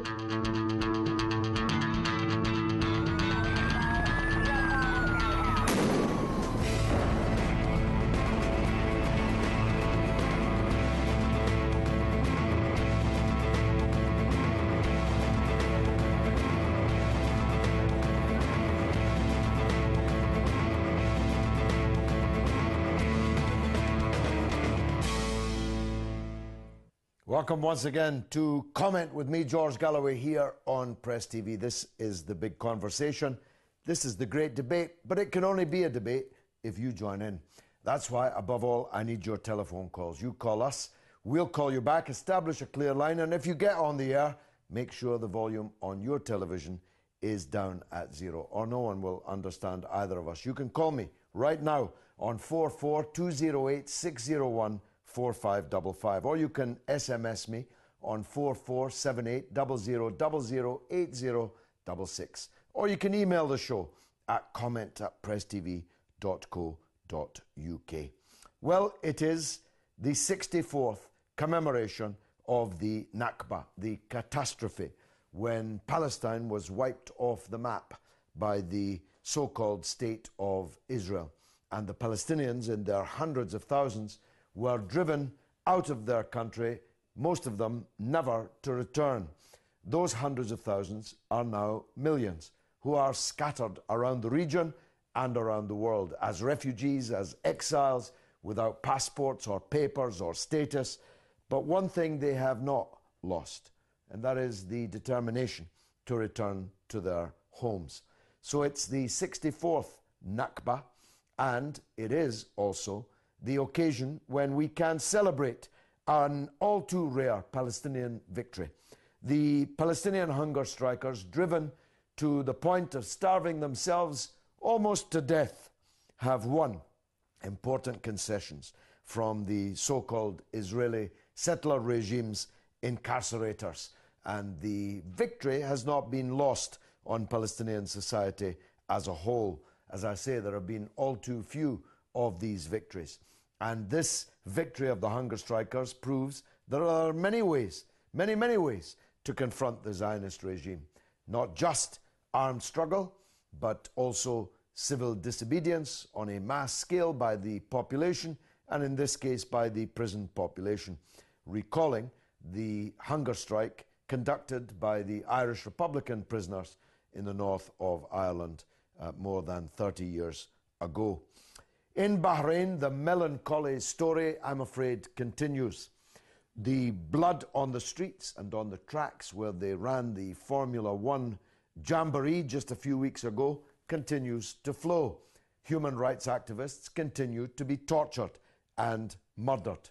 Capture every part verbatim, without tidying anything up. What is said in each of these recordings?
Welcome once again to Comment with me, George Galloway, here on Press T V. This is the big conversation. This is the great debate, but it can only be a debate if you join in. That's why, above all, I need your telephone calls. You call us, we'll call you back, establish a clear line, and if you get on the air, make sure the volume on your television is down at zero, or no one will understand either of us. You can call me right now on four four two zero eight six zero one four five five five, or you can S M S me on four four seven eight zero zero zero zero eight zero six six, or you can email the show at comment at press t v dot co dot u k. Well, it is the sixty-fourth commemoration of the Nakba, the catastrophe when Palestine was wiped off the map by the so-called State of Israel, and the Palestinians in their hundreds of thousands were driven out of their country, most of them never to return. Those hundreds of thousands are now millions, who are scattered around the region and around the world as refugees, as exiles, without passports or papers or status. But one thing they have not lost, and that is the determination to return to their homes. So it's the sixty-fourth Nakba, and it is also the occasion when we can celebrate an all too rare Palestinian victory. The Palestinian hunger strikers, driven to the point of starving themselves almost to death, have won important concessions from the so-called Israeli settler regime's incarcerators. And the victory has not been lost on Palestinian society as a whole. As I say, there have been all too few of these victories. And this victory of the hunger strikers proves there are many ways, many, many ways to confront the Zionist regime. Not just armed struggle, but also civil disobedience on a mass scale by the population, and in this case by the prison population. Recalling the hunger strike conducted by the Irish Republican prisoners in the north of Ireland uh, more than thirty years ago. In Bahrain, the melancholy story, I'm afraid, continues. The blood on the streets and on the tracks where they ran the Formula One jamboree just a few weeks ago continues to flow. Human rights activists continue to be tortured and murdered.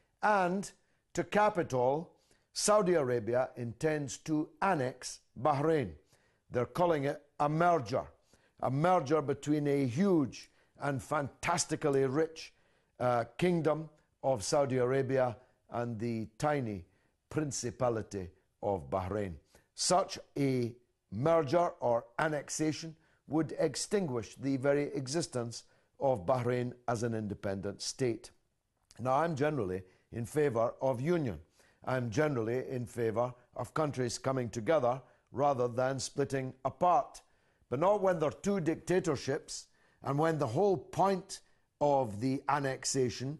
And to cap it all, Saudi Arabia intends to annex Bahrain. They're calling it a merger, a merger between a huge and fantastically rich uh, kingdom of Saudi Arabia and the tiny Principality of Bahrain. Such a merger or annexation would extinguish the very existence of Bahrain as an independent state. Now, I'm generally in favor of union. I'm generally in favor of countries coming together rather than splitting apart. But not when there are two dictatorships, and when the whole point of the annexation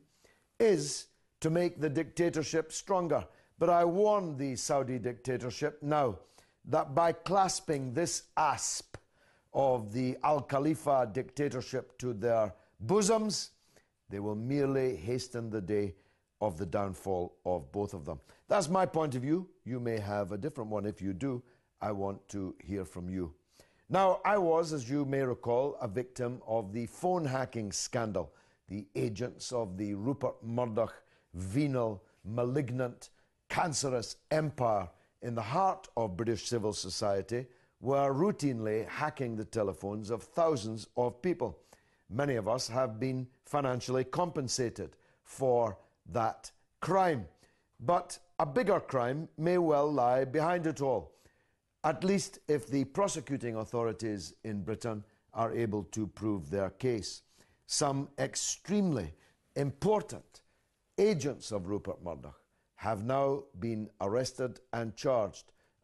is to make the dictatorship stronger. But I warn the Saudi dictatorship now that by clasping this asp of the Al Khalifa dictatorship to their bosoms, they will merely hasten the day of the downfall of both of them. That's my point of view. You may have a different one. If you do, I want to hear from you. Now, I was, as you may recall, a victim of the phone hacking scandal. The agents of the Rupert Murdoch venal, malignant, cancerous empire in the heart of British civil society were routinely hacking the telephones of thousands of people. Many of us have been financially compensated for that crime. But a bigger crime may well lie behind it all, at least if the prosecuting authorities in Britain are able to prove their case. Some extremely important agents of Rupert Murdoch have now been arrested and charged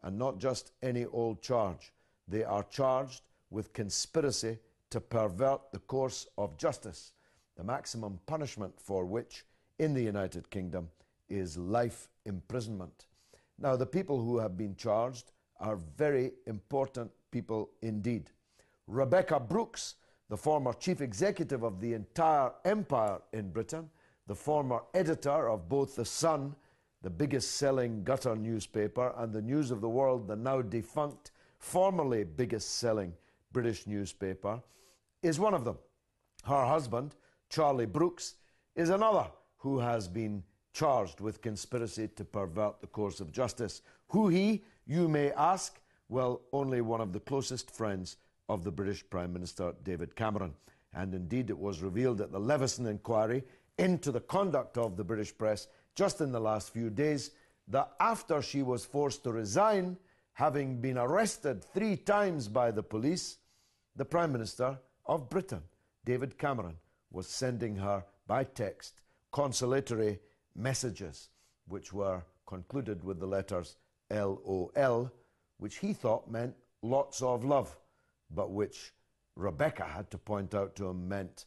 and not just any old charge. They are charged with conspiracy to pervert the course of justice, the maximum punishment for which in the United Kingdom is life imprisonment. Now, the people who have been charged are very important people indeed. Rebekah Brooks, the former chief executive of the entire empire in Britain, the former editor of both The Sun, the biggest selling gutter newspaper, and the News of the World, the now defunct, formerly biggest selling British newspaper, is one of them. Her husband, Charlie Brooks, is another who has been charged with conspiracy to pervert the course of justice. Who he, you may ask? Well, only one of the closest friends of the British Prime Minister, David Cameron. And indeed, it was revealed at the Leveson inquiry into the conduct of the British press just in the last few days that after she was forced to resign, having been arrested three times by the police, the Prime Minister of Britain, David Cameron, was sending her by text consolatory messages, which were concluded with the letters L O L, which he thought meant lots of love, but which Rebekah had to point out to him meant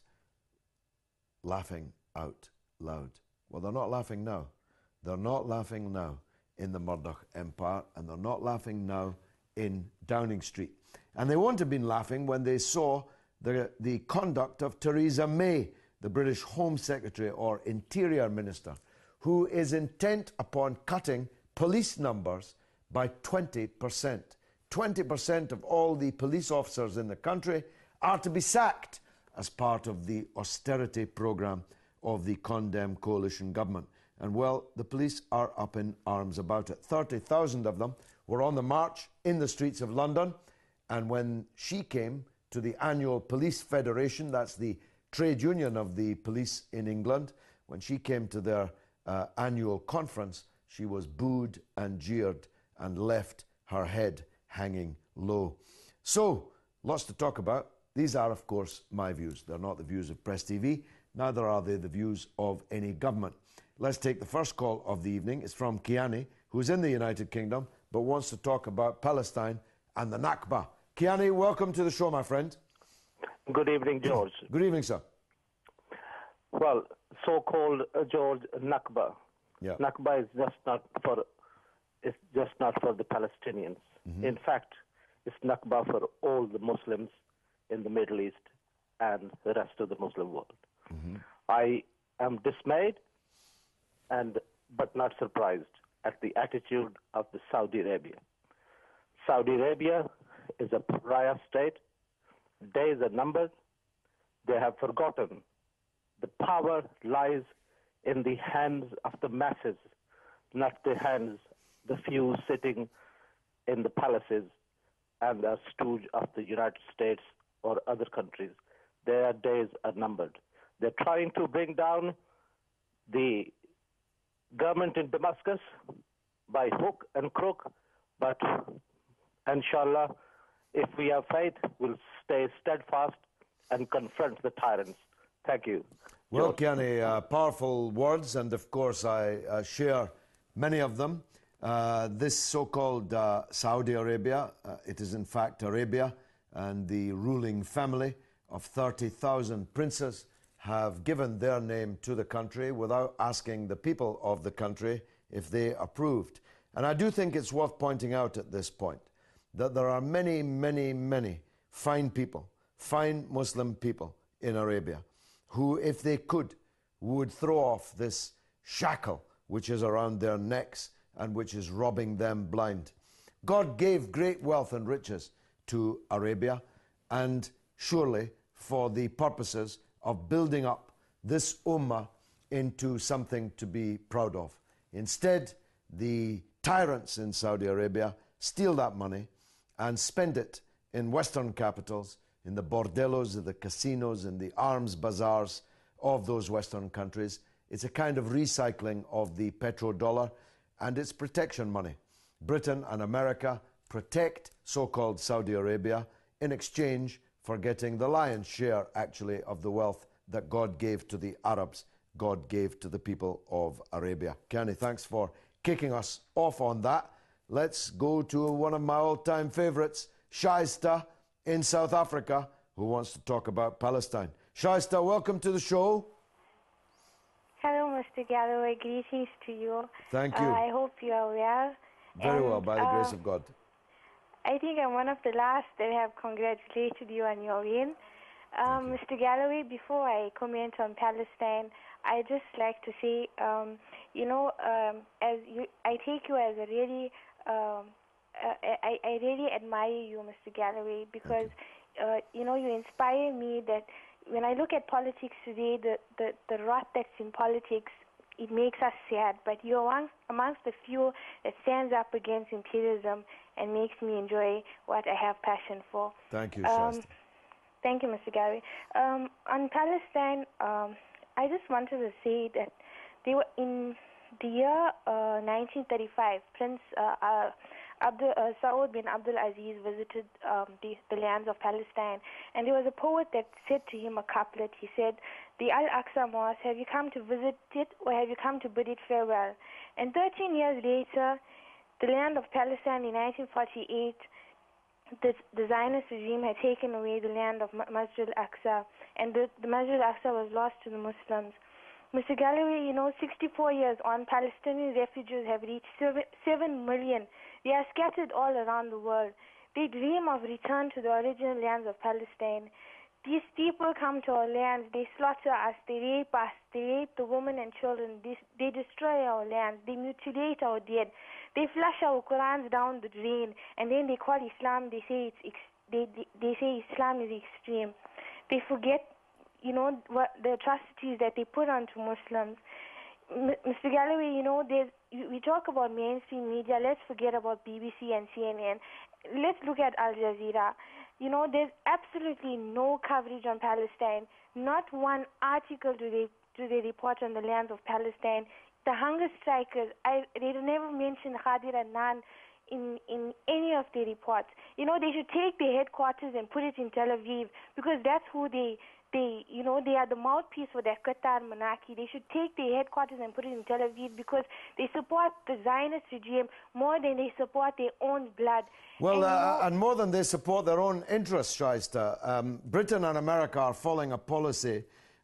laughing out loud. Well, they're not laughing now. They're not laughing now in the Murdoch Empire, and they're not laughing now in Downing Street. And they won't have been laughing when they saw the, the conduct of Theresa May, the British Home Secretary or Interior Minister, who is intent upon cutting police numbers by twenty percent. twenty percent of all the police officers in the country are to be sacked as part of the austerity programme of the condemned coalition government. And well, the police are up in arms about it. thirty thousand of them were on the march in the streets of London, and when she came to the annual Police Federation, that's the trade union of the police in England, when she came to their uh, annual conference, she was booed and jeered and left her head hanging low. So, lots to talk about. These are, of course, my views. They're not the views of Press T V, neither are they the views of any government. Let's take the first call of the evening. It's from Kiani, who's in the United Kingdom, but wants to talk about Palestine and the Nakba. Kiani, welcome to the show, my friend. Good evening, George. Good evening, sir. Well, so-called uh, George Nakba. Yeah. Nakba is just not for it's just not for the Palestinians. Mm-hmm. In fact, it's Nakba for all the Muslims in the Middle East and the rest of the Muslim world. Mm-hmm. I am dismayed and but not surprised at the attitude of the Saudi Arabia. Saudi Arabia is a pariah state. Days are numbered. They have forgotten the power lies in the hands of the masses, not the hands the few sitting in the palaces and are stooge of the United States or other countries. Their days are numbered. They're trying to bring down the government in Damascus by hook and crook, but inshallah, if we have faith, we'll stay steadfast and confront the tyrants. Thank you. Well, Kiani, uh, powerful words, and of course I uh, share many of them. Uh, this so-called uh, Saudi Arabia, uh, it is in fact Arabia, and the ruling family of thirty thousand princes have given their name to the country without asking the people of the country if they approved. And I do think it's worth pointing out at this point that there are many, many, many fine people, fine Muslim people in Arabia who, if they could, would throw off this shackle which is around their necks and which is robbing them blind. God gave great wealth and riches to Arabia, and surely for the purposes of building up this ummah into something to be proud of. Instead, the tyrants in Saudi Arabia steal that money and spend it in Western capitals, in the bordellos, in the casinos, in the arms bazaars of those Western countries. It's a kind of recycling of the petrodollar, and it's protection money. Britain and America protect so-called Saudi Arabia in exchange for getting the lion's share, actually, of the wealth that God gave to the Arabs, God gave to the people of Arabia. Kiani, thanks for kicking us off on that. let's go to one of my all-time favorites, Shaista in South Africa, who wants to talk about Palestine. Shaista, welcome to the show. Hello, Mister Galloway. Greetings to you. Thank you. Uh, I hope you are well. Very and, well, by the uh, grace of God. I think I'm one of the last that have congratulated you on your win. Um, Mister Galloway, before I comment on Palestine, I just like to say, um, you know, um, as you, I take you as a really, um, uh, I, I really admire you, Mister Galloway, because, you. Uh, you know, you inspire me that when I look at politics today, the, the, the rot that's in politics, it makes us sad. But you're amongst, amongst the few that stands up against imperialism and makes me enjoy what I have passion for. Thank you, um, Shasta. Thank you, Mister Gary. Um, on Palestine, um, I just wanted to say that they were in the year uh, nineteen thirty-five. Prince uh, uh, Abdul, uh, Saud bin Abdul Aziz visited um, the, the lands of Palestine, and there was a poet that said to him a couplet. He said, "The Al-Aqsa Mosque, have you come to visit it, or have you come to bid it farewell?" And thirteen years later, the land of Palestine in nineteen forty-eight. The, the Zionist regime had taken away the land of Masjid al-Aqsa, and the, the Masjid al-Aqsa was lost to the Muslims. Mister Galloway, you know, sixty-four years on, Palestinian refugees have reached seven million. They are scattered all around the world. They dream of return to the original lands of Palestine. These people come to our lands, they slaughter us, they rape us, they rape the women and children, they, they destroy our lands, they mutilate our dead, they flush our Qurans down the drain, and then they call Islam, they say it's ex they, they, they say Islam is extreme. They forget, you know, what the atrocities that they put onto Muslims. Mister Galloway, you know, there's, we talk about mainstream media, let's forget about B B C and C N N. Let's look at Al Jazeera. You know, there's absolutely no coverage on Palestine. Not one article do they do they report on the lands of Palestine. The hunger strikers, I, they never mention Khadir Adnan in, in any of their reports. You know, they should take their headquarters and put it in Tel Aviv, because that's who they, they you know, they are the mouthpiece for their Qatar monarchy. They should take their headquarters and put it in Tel Aviv, because they support the Zionist regime more than they support their own blood. Well, and, uh, you know, and more than they support their own interests, Shaista, um, Britain and America are following a policy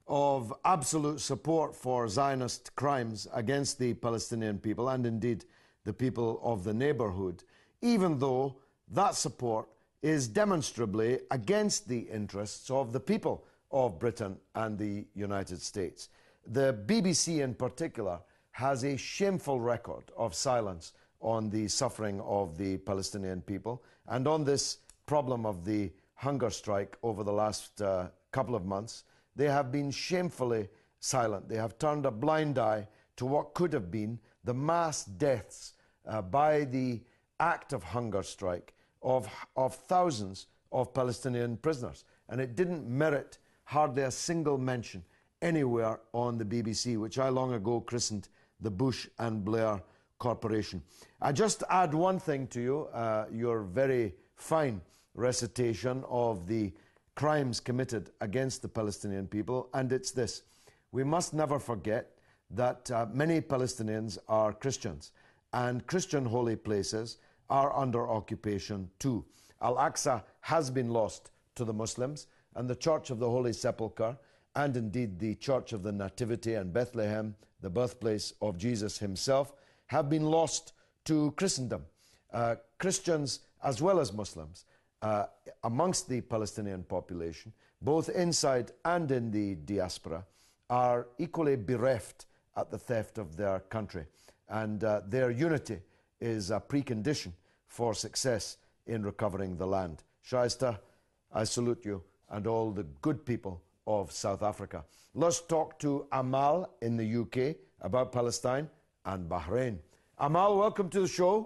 of absolute support for Zionist crimes against the Palestinian people and indeed the people of the neighborhood, even though that support is demonstrably against the interests of the people of Britain and the United States. The B B C in particular has a shameful record of silence on the suffering of the Palestinian people and on this problem of the hunger strike over the last uh, couple of months. They have been shamefully silent. They have turned a blind eye to what could have been the mass deaths uh, by the act of hunger strike of, of thousands of Palestinian prisoners. And it didn't merit hardly a single mention anywhere on the B B C, which I long ago christened the Bush and Blair Corporation. I just add one thing to you, uh, your very fine recitation of the crimes committed against the Palestinian people, and it's this. We must never forget that uh, many Palestinians are Christians, and Christian holy places are under occupation too. Al-Aqsa has been lost to the Muslims, and the Church of the Holy Sepulchre, and indeed the Church of the Nativity and Bethlehem, the birthplace of Jesus himself, have been lost to Christendom. Uh, Christians as well as Muslims uh, amongst the Palestinian population, both inside and in the diaspora, are equally bereft at the theft of their country. And uh, their unity is a precondition for success in recovering the land. Shaista, I salute you and all the good people of South Africa. Let's talk to Amal in the U K about Palestine and Bahrain. Amal, welcome to the show.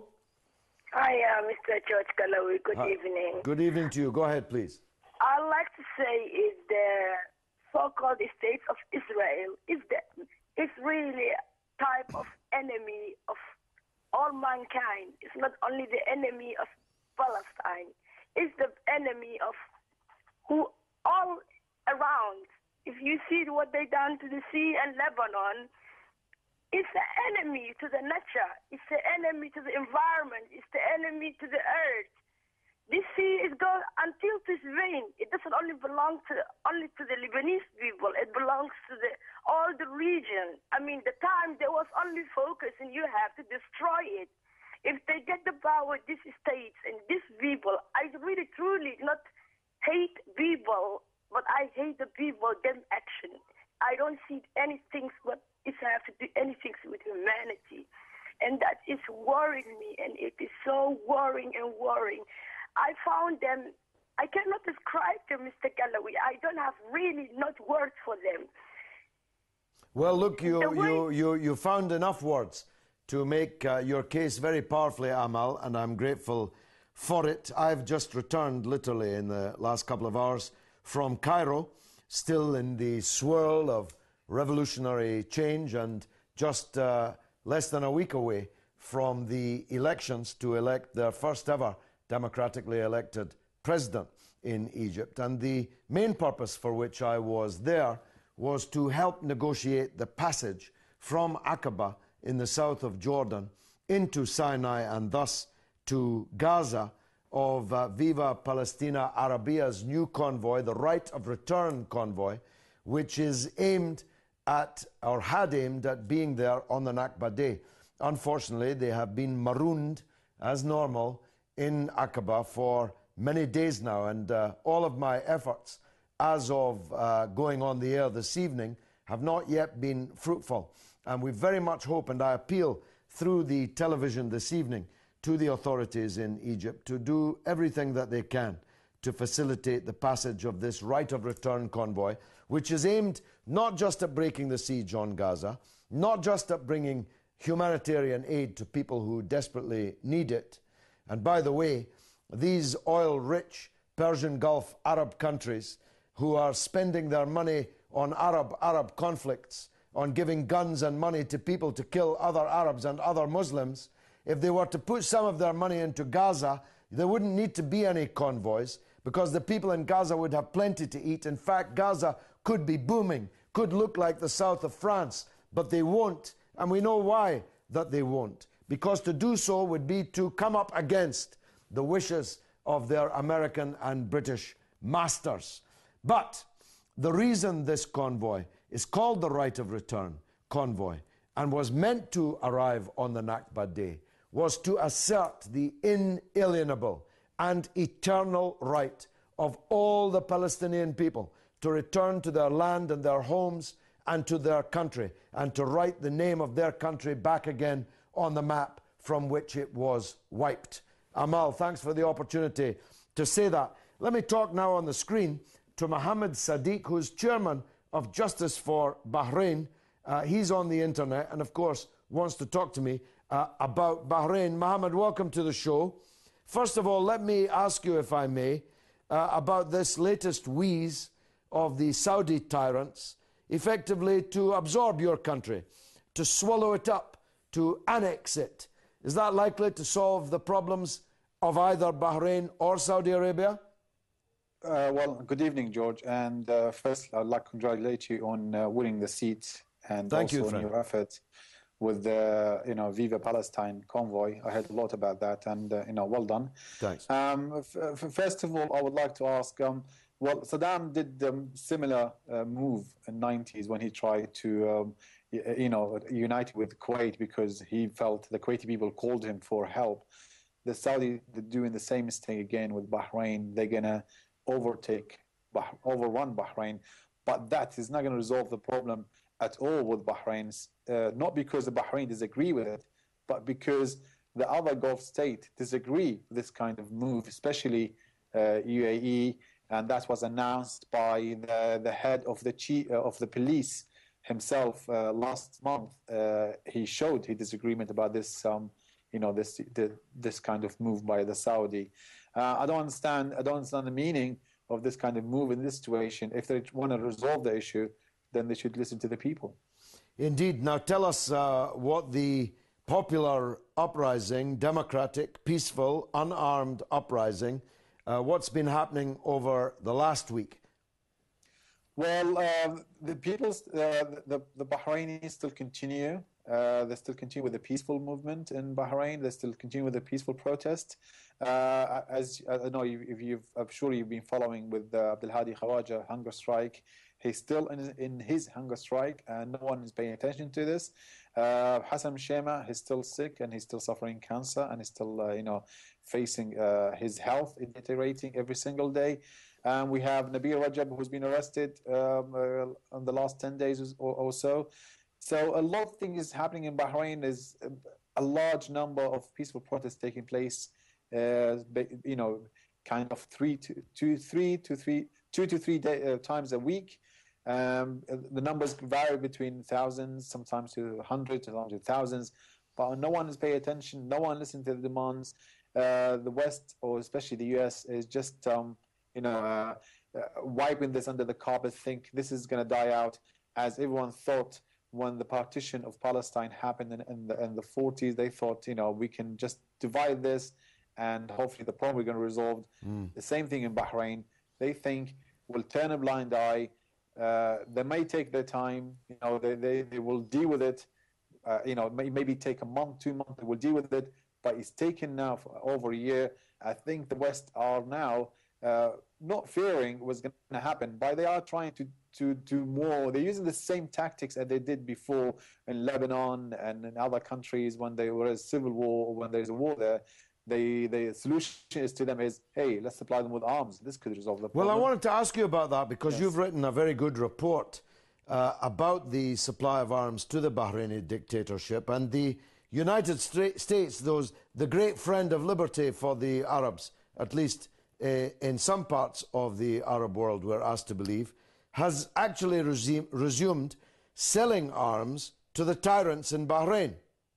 Hi, uh, Mister George Galloway. Good Hi. evening. Good evening to you. Go ahead, please. I'd like to say is the so-called state of Israel is the is really a type of enemy of all mankind. It's not only the enemy of Palestine. It's the enemy of who all around. If you see what they done to the sea and Lebanon, It's the enemy to the nature. It's the enemy to the environment. It's the enemy to the earth. This sea is going until this vein. It doesn't only belong to only to the Lebanese people. It belongs to the all the region. I mean, the time there was only focus, and you have to destroy it. If they get the power, these states and these people, I really truly not hate people, but I hate the people them action. I don't see anything but it have to do anything with humanity, and that is worrying me, and it is so worrying and worrying. I found them, I cannot describe them, Mister Galloway. I don't have really not words for them. Well, look, you, way- you, you, you found enough words to make uh, your case very powerfully, Amal, and I'm grateful for it. I've just returned, literally, in the last couple of hours from Cairo, still in the swirl of revolutionary change, and just uh, less than a week away from the elections to elect their first ever democratically elected president in Egypt. And the main purpose for which I was there was to help negotiate the passage from Aqaba in the south of Jordan into Sinai and thus to Gaza of uh, Viva Palestina Arabia's new convoy, the Right of Return convoy, which is aimed at, or had aimed at, being there on the Nakba day. Unfortunately, they have been marooned, as normal, in Aqaba for many days now, and uh, all of my efforts as of uh, going on the air this evening have not yet been fruitful. And we very much hope, and I appeal through the television this evening to the authorities in Egypt to do everything that they can to facilitate the passage of this Right of Return convoy, which is aimed not just at breaking the siege on Gaza, not just at bringing humanitarian aid to people who desperately need it. And by the way, these oil-rich Persian Gulf Arab countries who are spending their money on Arab-Arab conflicts, on giving guns and money to people to kill other Arabs and other Muslims, if they were to put some of their money into Gaza, there wouldn't need to be any convoys, because the people in Gaza would have plenty to eat. In fact, Gaza could be booming, could look like the south of France, but they won't, and we know why that they won't. Because to do so would be to come up against the wishes of their American and British masters. But the reason this convoy is called the Right of Return convoy and was meant to arrive on the Nakba day was to assert the inalienable and eternal right of all the Palestinian people to return to their land and their homes and to their country, and to write the name of their country back again on the map from which it was wiped. Amal, thanks for the opportunity to say that. Let me talk now on the screen to Mohammed Sadiq, who's chairman of Justice for Bahrain. Uh, he's on the internet and, of course, wants to talk to me uh, about Bahrain. Mohammed, welcome to the show. First of all, let me ask you, if I may, uh, about this latest wheeze of the Saudi tyrants, effectively to absorb your country, to swallow it up, to annex it. Is that likely to solve the problems of either Bahrain or Saudi Arabia? Uh, well, good evening, George. And uh, first, I'd like to congratulate you on uh, winning the seat, and Thank also you, on friend. your efforts with the you know Viva Palestine convoy. I heard a lot about that, and uh, you know, well done. Thanks. Um, f- f- first of all, I would like to ask. Um, well, Saddam did a um, similar uh, move in the nineties when he tried to. Um, you know, unite with Kuwait because he felt the Kuwaiti people called him for help. The Saudi are doing the same mistake again with Bahrain. They're going to overtake, bah- overrun Bahrain, but that is not going to resolve the problem at all with Bahrain, uh, not because the Bahrain disagree with it, but because the other Gulf state disagree with this kind of move, especially uh, U A E, and that was announced by the, the head of the chief, uh, of the police himself uh, last month. Uh, he showed his disagreement about this, um, you know, this the, this kind of move by the Saudi. Uh, I don't understand. I don't understand the meaning of this kind of move in this situation. If they want to resolve the issue, then they should listen to the people. Indeed. Now tell us uh, what the popular uprising, democratic, peaceful, unarmed uprising, uh, what's been happening over the last week? Well, uh, the people, uh, the, the Bahrainis still continue Uh, they still continue with the peaceful movement in Bahrain. They still continue with the peaceful protest. Uh, as I know, if you've, I'm sure you've been following with uh, Abdelhadi Khawaja hunger strike. He's still in, in his hunger strike, and no one is paying attention to this. Uh, Hassan Shema, he's still sick, and he's still suffering cancer, and he's still, uh, you know, facing uh, his health deteriorating every single day. And we have Nabil Rajab, who's been arrested um, uh, in the last ten days or, or so. So a lot of things happening in Bahrain. Is a large number of peaceful protests taking place. Uh, you know, kind of three to two, three to three, two to three day, uh, times a week. Um, the numbers vary between thousands, sometimes to hundreds, sometimes to thousands. But no one is paying attention. No one listens to the demands. Uh, the West, or especially the U S, is just um, you know uh, uh, wiping this under the carpet. Think this is going to die out, as everyone thought. When the partition of Palestine happened in, in, the, in the forties, they thought, you know, we can just divide this and hopefully the problem we're going to resolve. Mm. The same thing in Bahrain. They think we'll turn a blind eye. Uh, they may take their time. You know, they, they, they will deal with it. Uh, you know, may, maybe take a month, two months, they will deal with it. But it's taken now for over a year. I think the West are now uh, not fearing what's going to happen, but they are trying to to do more. They're using the same tactics that they did before in Lebanon and in other countries when there was a civil war or when there's a war there. They, the solution is to them is, hey, let's supply them with arms. This could resolve the problem. Well, I wanted to ask you about that because yes. you've written a very good report uh, about the supply of arms to the Bahraini dictatorship, and the United States, those the great friend of liberty for the Arabs, at least uh, in some parts of the Arab world, we're asked to believe, has actually resume, resumed selling arms to the tyrants in Bahrain.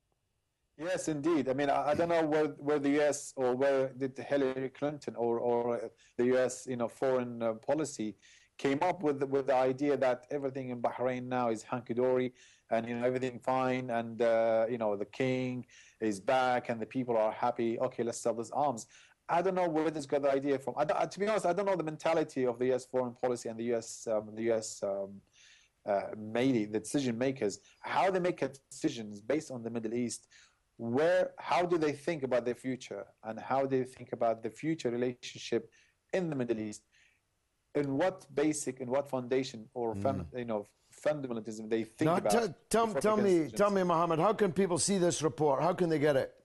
Yes, indeed. I mean, I, I don't know where, where the U S or where did Hillary Clinton or, or the U S, you know, foreign uh, policy came up with the, with the idea that everything in Bahrain now is hunky-dory and, you know, everything fine and, uh, you know, the king is back and the people are happy. Okay, let's sell these arms. I don't know where this got the idea from. I don't, to be honest, I don't know the mentality of the U S foreign policy and the U S um, the U S um, uh, maybe the decision makers, how they make decisions based on the Middle East. Where, how do they think about their future, and how do they think about the future relationship in the Middle East? In what basic, in what foundation or mm. fun, you know fundamentalism they think now, about? T- tell, tell me, tell me, Mohammed, how can people see this report? How can they get it?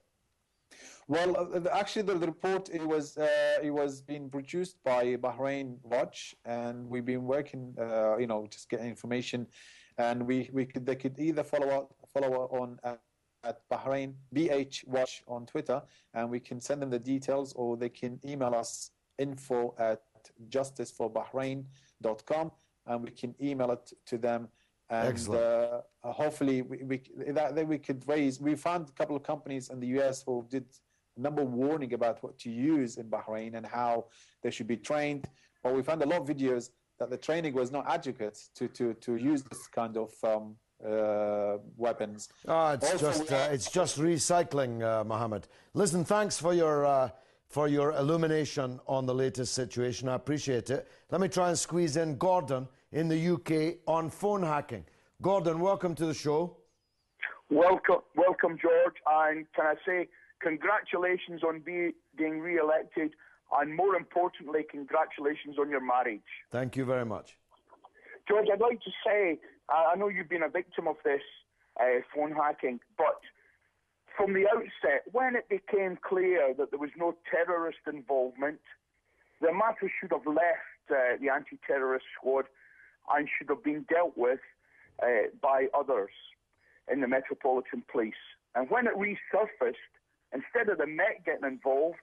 Well, uh, actually, the, the report it was uh, it was being produced by Bahrain Watch, and we've been working, uh, you know, just getting information, and we we could they could either follow up follow on uh, at Bahrain B H Watch on Twitter, and we can send them the details, or they can email us info at justice for bahrain dot com, and we can email it to them. And uh, hopefully, we, we that, that we could raise. We found a couple of companies in the U S who did number warning about what to use in Bahrain and how they should be trained. But we found a lot of videos that the training was not adequate to, to, to use this kind of um, uh, weapons. Oh, it's also, just uh, it's just recycling, uh, Mohammed. Listen, thanks for your uh, for your illumination on the latest situation. I appreciate it. Let me try and squeeze in Gordon in the U K on phone hacking. Gordon, welcome to the show. Welcome, welcome, George. And can I say, congratulations on be, being re-elected, and more importantly, congratulations on your marriage. Thank you very much. George, I'd like to say, uh, I know you've been a victim of this uh, phone hacking, but from the outset, when it became clear that there was no terrorist involvement, the matter should have left uh, the anti-terrorist squad and should have been dealt with uh, by others in the Metropolitan Police. And when it resurfaced, instead of the Met getting involved,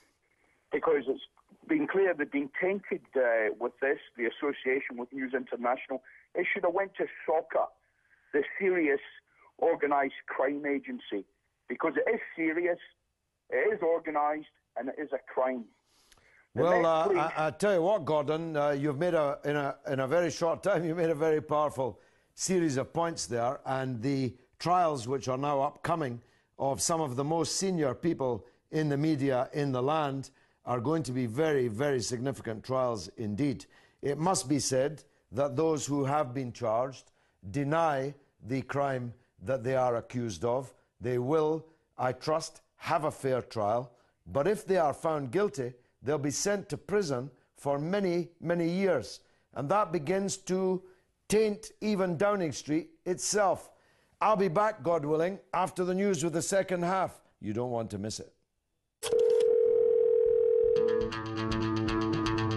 because it's been clear they've been tainted uh, with this, the association with News International, it should have went to SOCA, the Serious Organised Crime Agency, because it is serious, it is organised, and it is a crime. The well, uh, I, I tell you what, Gordon, uh, you've made a in a in a very short time, you made a very powerful series of points there, and the trials which are now upcoming of some of the most senior people in the media in the land are going to be very, very significant trials indeed. It must be said that those who have been charged deny the crime that they are accused of. They will, I trust, have a fair trial. But if they are found guilty, they'll be sent to prison for many, many years. And that begins to taint even Downing Street itself. I'll be back, God willing, after the news with the second half. You don't want to miss it.